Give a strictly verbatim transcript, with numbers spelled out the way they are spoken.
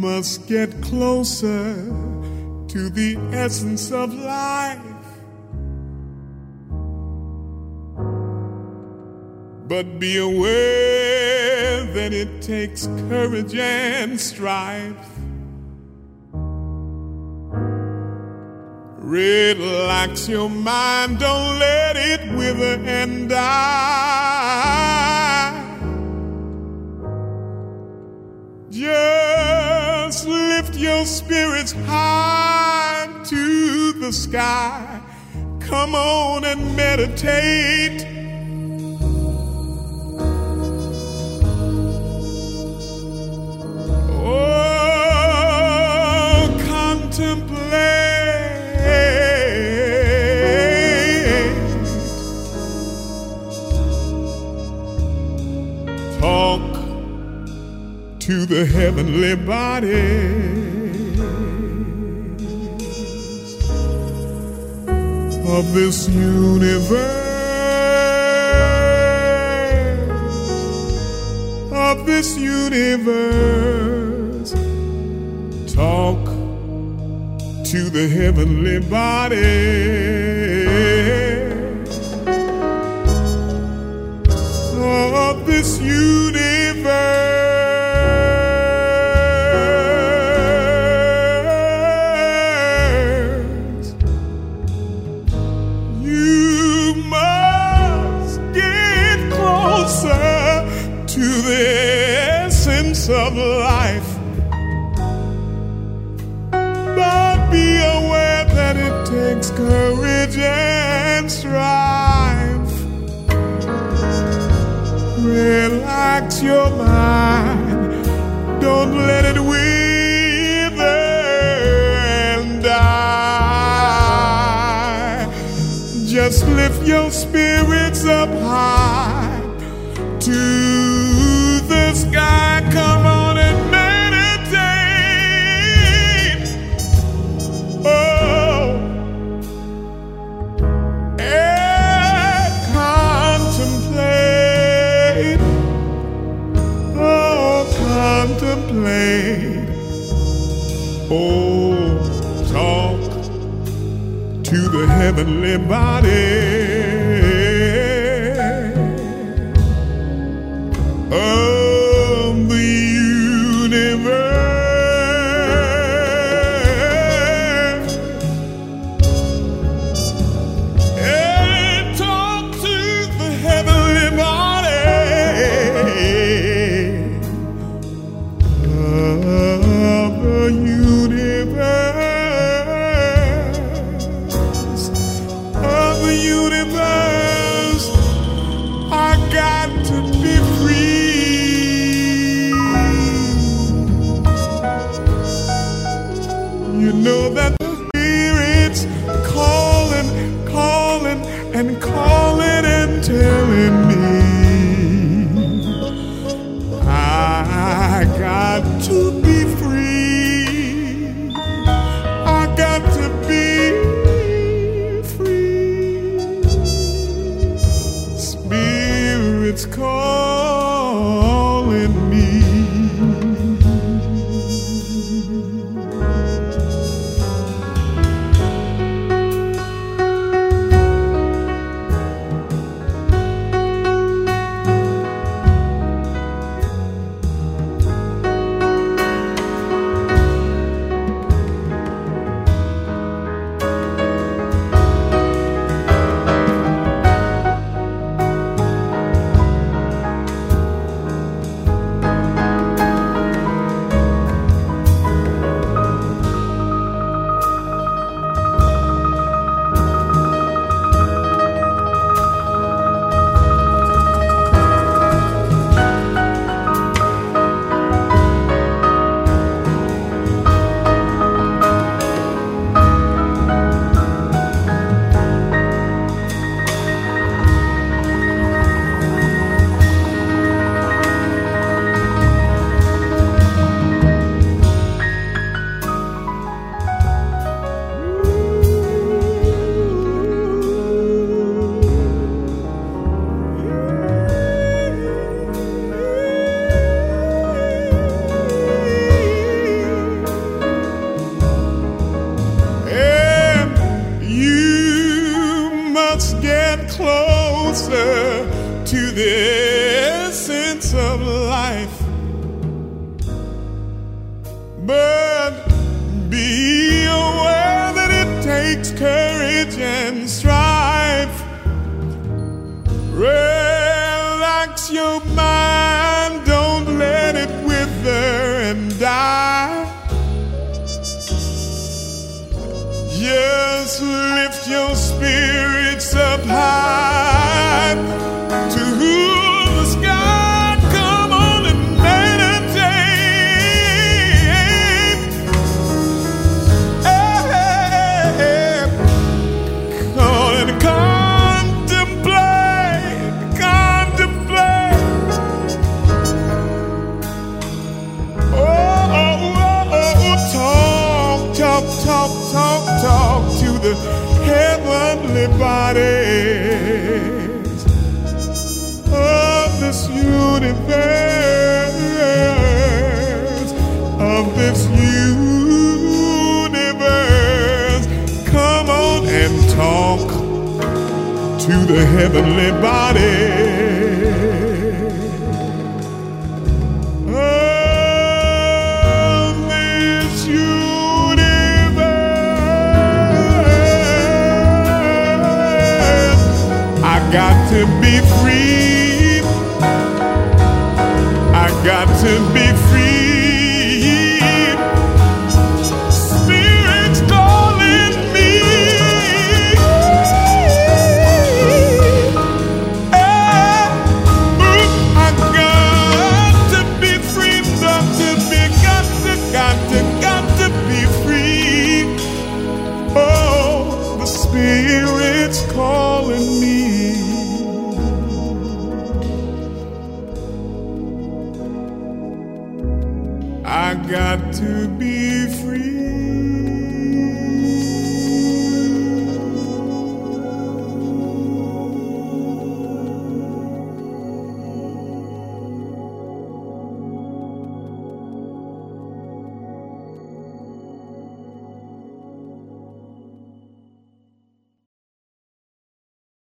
must get closer to the essence of life. But be aware that it takes courage and strife. Relax your mind, don't let it wither and die. Just lift your spirits high to the sky. Come on and meditate. Oh, contemplate. Talk to the heavenly bodies of this universe, of this universe. Talk to the heavenly bodies of this universe. Of life, but be aware that it takes courage and strife. Relax your mind, don't let it wither and die. Just lift your spirits up high to the sky. Come on and meditate. Oh, and contemplate. Oh, contemplate. Oh, talk to the heavenly body. Oh, and calling and telling me I got to be free. I got to be free. Spirits calling me. to the essence of life. But be aware that it takes courage and strife. Relax your mind, don't let it wither and die. Just lift your spirits up high to the sky. Come on and meditate. Hey, come on and contemplate, contemplate. Oh, oh, oh, oh, talk, talk, talk, talk, talk to the heavenly bodies of this universe, of this universe. Come on and talk to the heavenly bodies of this universe. I got to be free. I got to be free. Spirit's calling me. Hey, I got to be free. Got to be, got to, got to, got to be free. Oh, the Spirit's calling me. I got to be free.